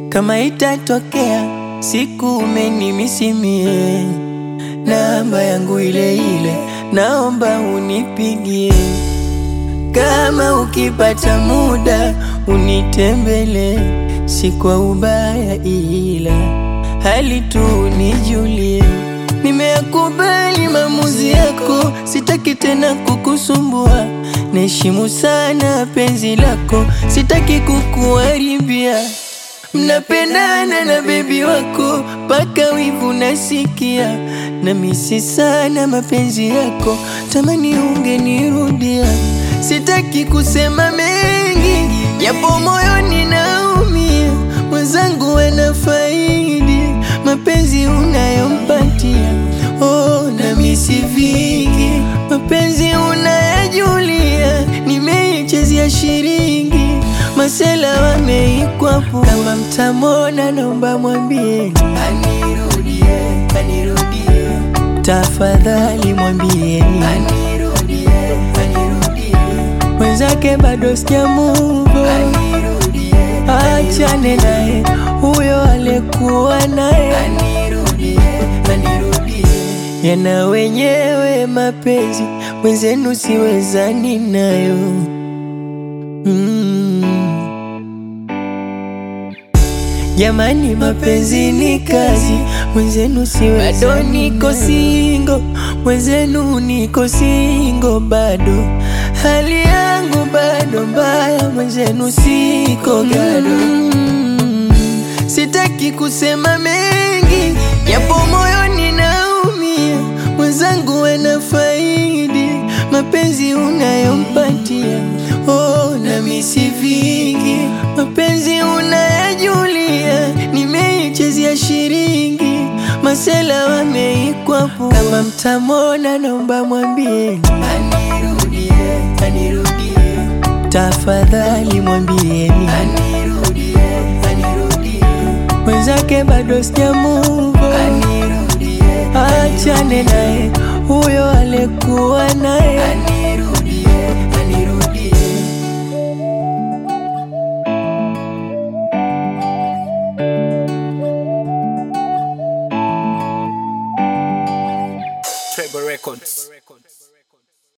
Kama itatokea siku umenimisimie, namba yangu ile ile naomba unipigie. Kama ukipata muda unitembele, si kwa ubaya ila hali tu nijulie. Nimeyakubali maamuzi yako, sitaki tena kukusumbua. Naheshimu sana penzi lako, sitaki kukuharibia. Mnapendana na baby wako, paka wivu nasikia. Namisi sana mapenzi yako, tamani ungenirudia. Sitaki kusema mengi, japo moyoni naumia. Mwenzangu anafaidi mapenzi unayompatia. Oh, namisi vingi, mapenzi unayajulia. Nimeichezea shilingi, masela wameikwapo. Kama mtamona naomba mwambie anirudie, anirudie. Tafadhali mwambieni anirudie, anirudie. Mwenzake bado sijamove on, achane naye huyo alikuwa naye. Anirudie, anirudie. Yana wenyewe mapenzi, mwenzenu siwezani nayo. Jamani, mapenzi ni kazi, mwenzenu siwezani. Bado niko single, mwenzenu niko single bado. Hali yangu bado mbaya, mwenzenu siko gado. Sitaki kusema mengi, japo moyoni naumia. Mwenzangu anafaidi mapenzi unayompatia. Oh, namisi vingi, mapenzi unayajulia. Nimeichezea shilingi, masela wameikwapo. Kama mtamona naomba mwambie anirudie, anirudie. Tafadhali mwambieni anirudie, anirudie. Mwenzake bado sijamove on, achane naye huyo alikuwa naye. Anirudie, anirudie. Trevor Records.